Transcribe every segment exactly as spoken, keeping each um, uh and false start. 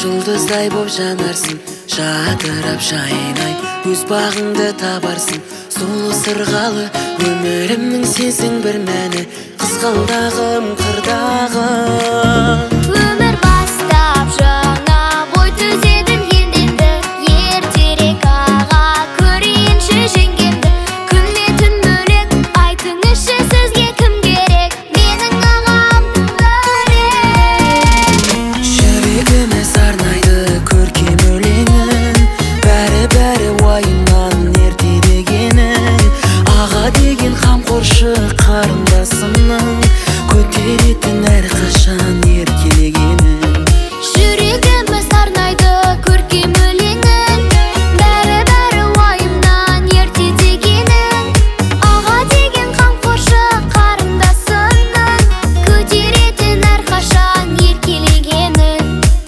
Жұлдыздай боп жанарсың, жадырап жайнай, өз бағыңды табарсың. Сұлу сырғалы өмірімнің сенсің бір мәні, қызғалдағым қырдағы. Өмір бастап жаңа бой түзедің енді, ертерек аға көрейінші жеңгемді. Күн мен түн бөлек, айтыңызшы сізге кім керек, менің ағам бөлек. Жүрегіме сарнайды көркем өлеңін, бәрі-бәрі уайымнан ерте дегенің. Аға деген қамқоршы қарындасымның, көтеретін әрқашан еркелегенің. Жүрегіме сарнайды көркем өлеңін, бәрі-бәрі уайымнан ерте дегенің. Аға деген қамқоршы қарындасымның, көтеретін әрқашан еркелегенің.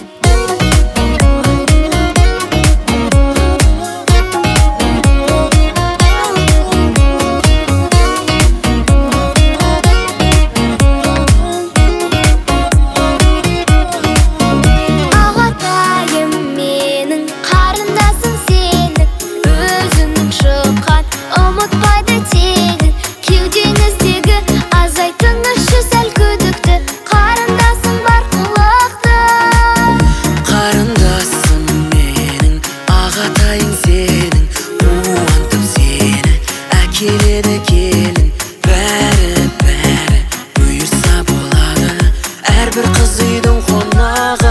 Ағатайым менің, қарындасым сенің, өзінің шыққан ұмытпайды тегін. Кеудеңіздегі азайтыңызшы сәл күдікті, қарындасым бар қылықты. Қарындасым менің, ағатайың сенің, қуантып сені әкеледі келін. Бәрі-бәрі бұйырса болады, әрбір қыз үйдің қонағы.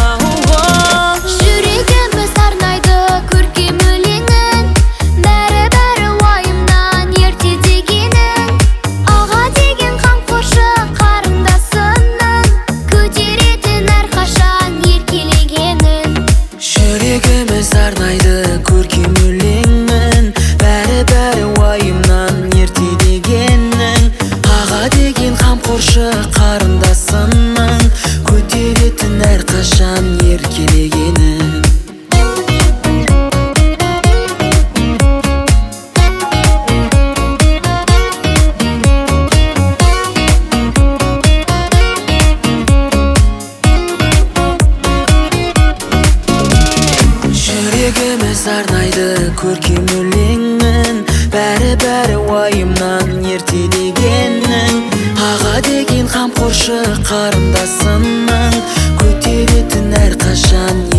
Жүрегіме сарнайды көркем өлеңін, бәрі-бәрі уайымнан ерте дегенің. Аға деген қамқоршы қарындасымның, көтеретін әрқашан еркелегенің. Жүрегіме сарнайды көркем өлеңін, бәрі-бәрі уайымнан ерте дегенің. Аға деген қамқоршы қарындасымның, көтеретін әрқашан еркелегенің. Жүрегіме сарнайды көркем өлеңін, бәрі-бәрі уайымнан ерте дегенің. Аға деген қамқоршы қарындасымның, көтеретін әрқашан